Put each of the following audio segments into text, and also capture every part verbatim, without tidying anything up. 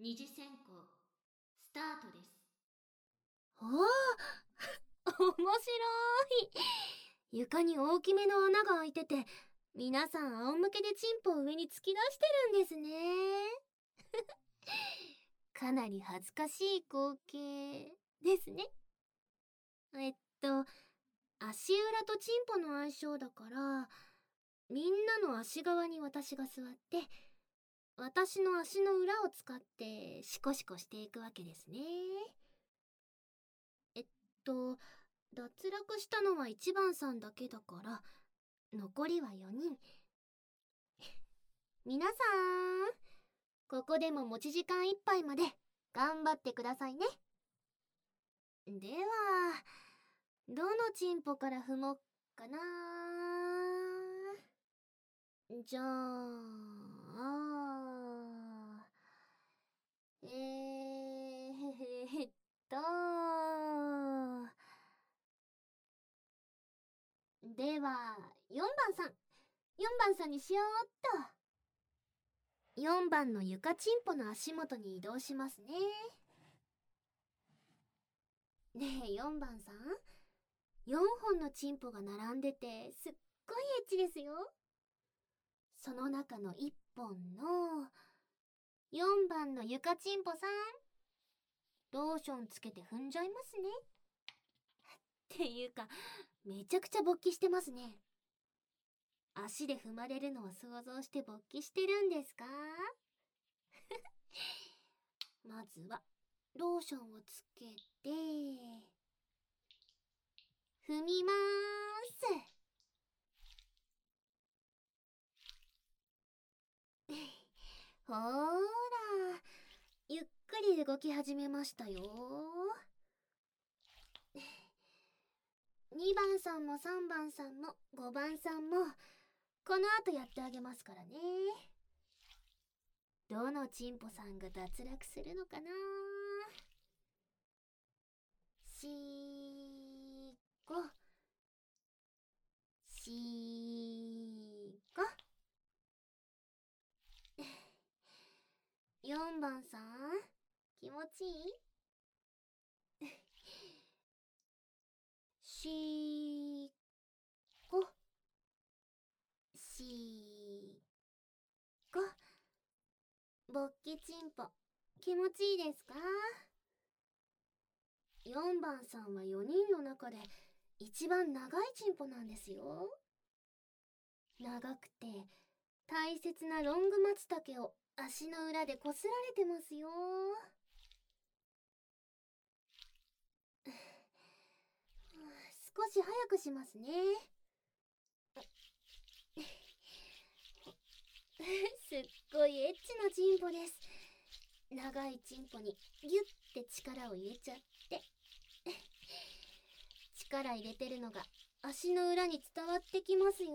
二次選考スタートです。 おお面白い。床に大きめの穴が開いてて、皆さん仰向けでチンポを上に突き出してるんですね。かなり恥ずかしい光景ですね。えっと足裏とチンポの相性だから、みんなの足側に私が座って、私の足の裏を使ってシコシコしていくわけですね。えっと脱落したのはいちばんさんだけだから、残りはよにん。皆さん、ここでも持ち時間いっぱいまで頑張ってくださいね。では、どのチンポから踏もっかな。じゃあ、えー、っとではよんばんさんよんばんさんにしようっと。よんばんの床チンポの足元に移動しますね。ねえよんばんさん、よんほんのチンポが並んでてすっごいエッチですよ。その中のいっぽんのよんばんの床チンポさん、ローションつけて踏んじゃいますね。っていうか、めちゃくちゃ勃起してますね。足で踏まれるのを想像して勃起してるんですか？まずはローションをつけて踏みまーす。ほーら、ゆっくり動き始めましたよ。にばんさんもさんばんさんもごばんさんもこの後やってあげますからね。どのチンポさんが脱落するのかな。しーごしーごよんばんさん、気持ちいい？しーごしーご勃起チンポ気持ちいいですか？よんばんさんはよにんの中で一番長いチンポなんですよ。長くて大切なロングマツタケを足の裏でこすられてますよ。少し早くしますね。すっごいエッチなチンポです。長いチンポにギュッて力を入れちゃって力入れてるのが足の裏に伝わってきますよ。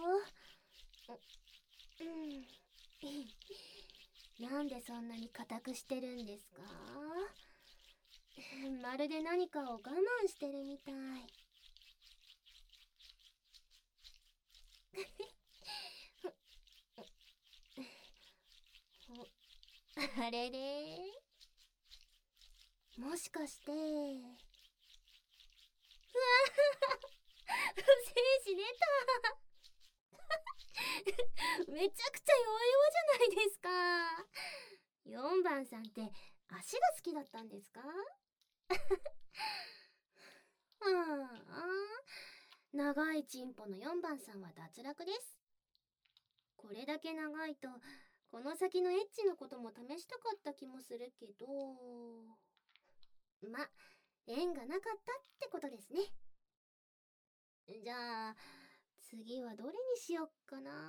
うんなんでそんなに硬くしてるんですか？まるで何かを我慢してるみたい。あれれ、もしかして、うわ精子出ためちゃくちゃ弱々じゃないですか。よんばんさんって足が好きだったんですか？ああ、長いチンポのよんばんさんは脱落です。これだけ長いとこの先のエッチのことも試したかった気もするけど、ま、縁がなかったってことですね。じゃあ次はどれにしよっかな。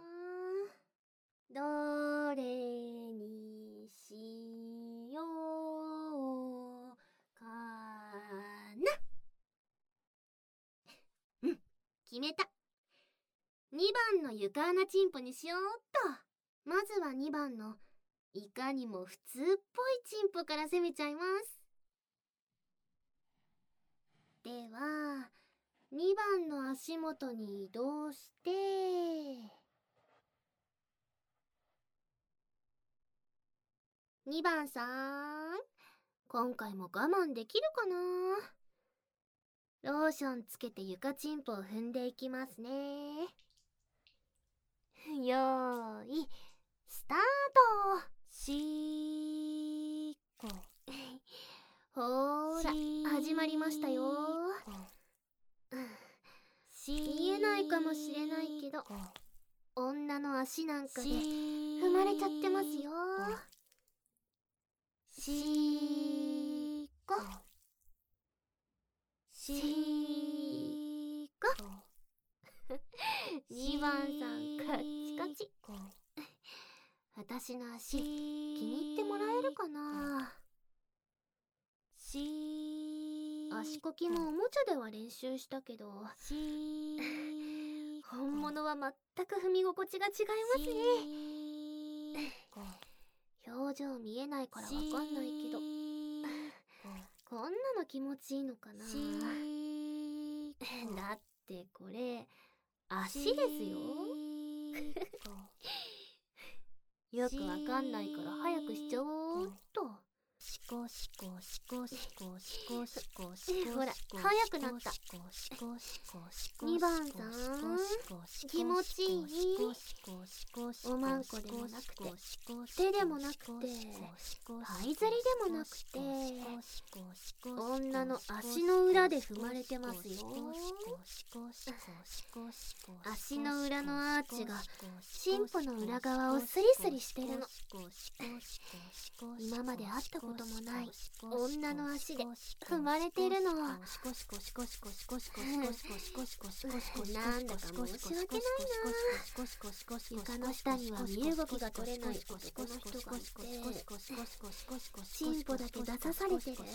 どれにしようかな。うん、決めた。にばんの床穴チンポにしようっと。まずはにばんのいかにも普通っぽいチンポから攻めちゃいます。ではにばんの足元に移動して、 にばんさん、今回も我慢できるかな。ローションつけて床チンポを踏んでいきますね。よーいスタート。しーこほーら始まりましたよ。見えないかもしれないけど、女の足なんかで踏まれちゃってますよ。しーこしーこにばんさんカッチカチ。私の足気に入ってもらえるかな。足こきもおもちゃでは練習したけど本物は全く踏み心地が違いますね。表情見えないからわかんないけどこんなの気持ちいいのかな。だってこれ足ですよ。よくわかんないから早くしちゃおうっと。シコシコシコシコシコシコシコ。ほら早くなった。にばんさん気持ちいい。おまんこでもなくて手でもなくて這いずりでもなくて女の足の裏で踏まれてますよ。足の裏のアーチがチンポの裏側をスリスリしてるの。今まで会ったこともない女の足で踏まれてるの。なんだか申し訳ないな。床の下には身動きが取れない男の人がいてチンポだけ出さされてる。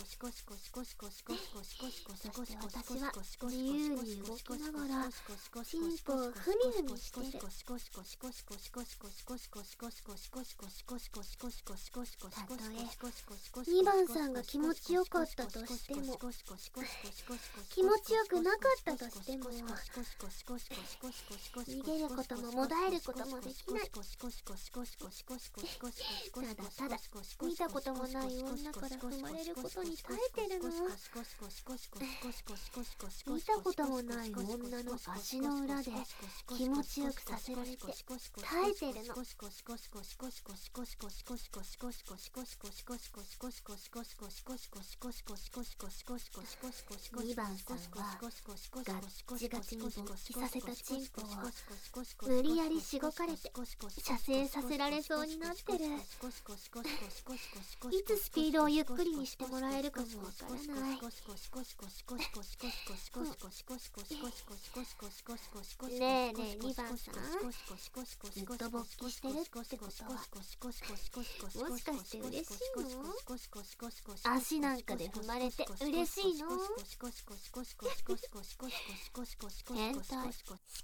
そして私は自由に動きながらチンポをふみふみしてる。たとえにばんさんが気持ちよかったとしても気持ちよくなかったとしても逃げることももだえることもできない。ただただ見たこともない女から踏まれることに耐えてるの。見たこともない女の足の裏で気持ちよくさせられて耐えてるの。にばんさんはガッチガチに勃起させたチンポを無理やりしごかれて射精させられそうになってる。いつスピードをゆっくりにしてもらえるかもわからない。ねえねえにばんさんずっと勃起してるってことはもしかして嬉しいの？足なんかで踏まれて嬉しいの？変態。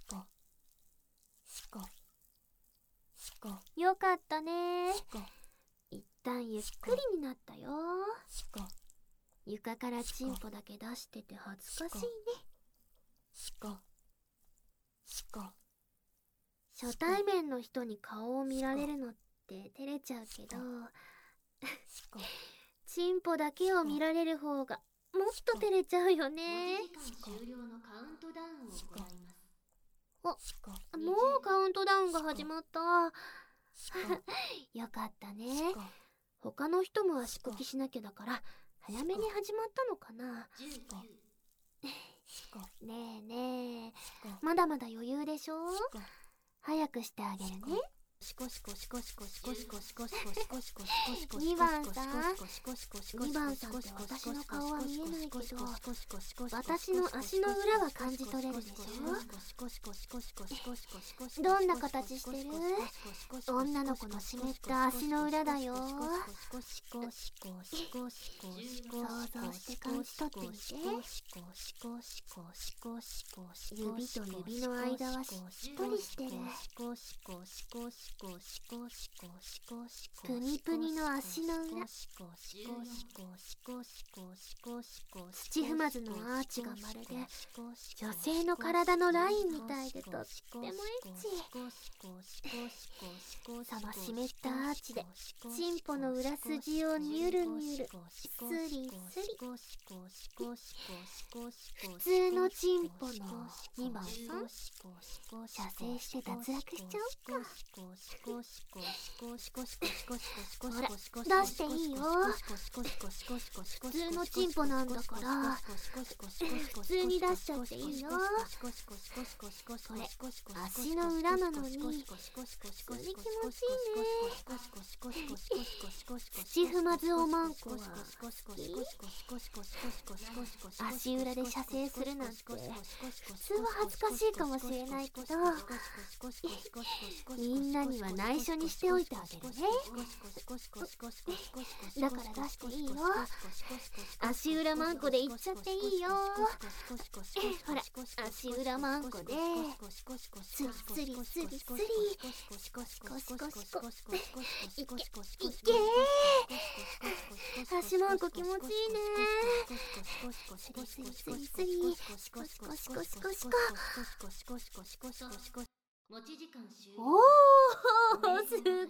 よかったね。一旦ゆっくりになったよ。床からチンポだけ出してて恥ずかしいね。初対面の人に顔を見られるのって照れちゃうけどチンポだけを見られる方がもっと照れちゃうよね。 持ち時間終了のカウントダウンを行います。 あ、もうカウントダウンが始まった。よかったね。他の人も足こきしなきゃだから早めに始まったのかな。ねえねえまだまだ余裕でしょ。早くしてあげるね。にばんさんにばんさんって私の顔は見えないけど私の足の裏は感じ取れるでしょ。どんな形してる？女の子の湿った足の裏だよ。想像して感じ取ってみて。指と指の間はしっとりしてる。 プニプニの足の裏、土踏まずのアーチがまるで女性の体のラインみたいでとってもエッチ。その湿ったアーチでチンポの裏筋をニュルニュルスリスリ。普通のチンポのにばんさん、射精して脱落しちゃおうか。ほら、出していいよ。普通のチンポなんだから普通に出しちゃっていいよ。これ足の裏なのに普通に気持ちいいね。土踏まずおまんこは好き？足裏で射精するなんて普通は恥ずかしいかもしれないけど、みんなには内緒にしておいてあげるね。だから出していいよ。足裏マンコでいっちゃっていいよ。ほら、足裏マンコでスリスリスリスリ、シコシコシコシコ、いけいけー。足マンコ気持ちいいね。スリスリスリスリ、シコシコシコシコシコ。 持ち時間終了。 おー、すごーい、我慢で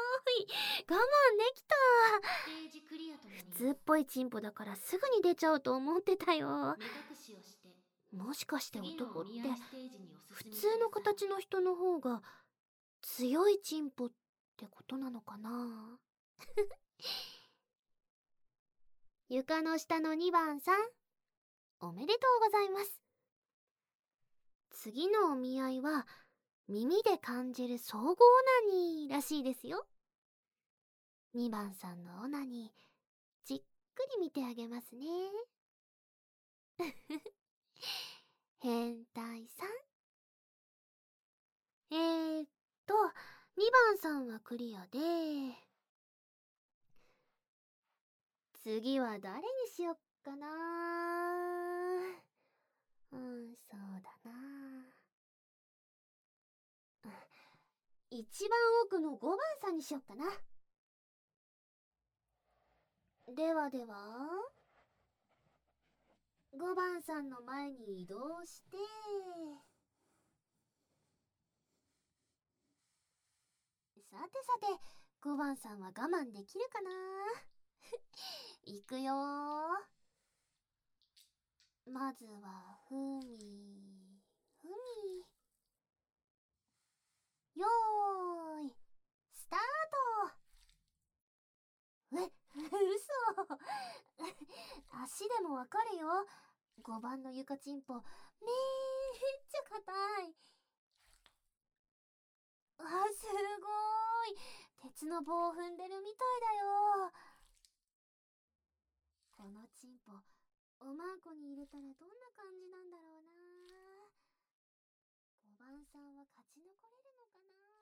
きた。 ステージクリアとなります。 普通っぽいチンポだからすぐに出ちゃうと思ってたよ。 目隠しをしてもしかして次の男ってお見合いステージにお普進み通の形の人の方が強いチンポってことなのかな。床の下のにばんさん、おめでとうございます。次のお見合いは耳で感じる総合オナニーらしいですよ。にばんさんのオナニーじっくり見てあげますね。変態さん。えーっとにばんさんはクリアで、次は誰にしよっかな。うん、そうだな。一番奥のごばんさんにしよっかな。ではではごばんさんの前に移動して、さてさてごばんさんは我慢できるかな。いくよー。まずはふみふみ、よーいスタート。え、嘘。足でもわかるよ。ごばんの床チンポめっちゃ硬い。あ、すごーい、鉄の棒を踏んでるみたいだよ。このチンポおまんこに入れたらどんな感じなんだろうな。ごばんさんは勝ち残れるのかな。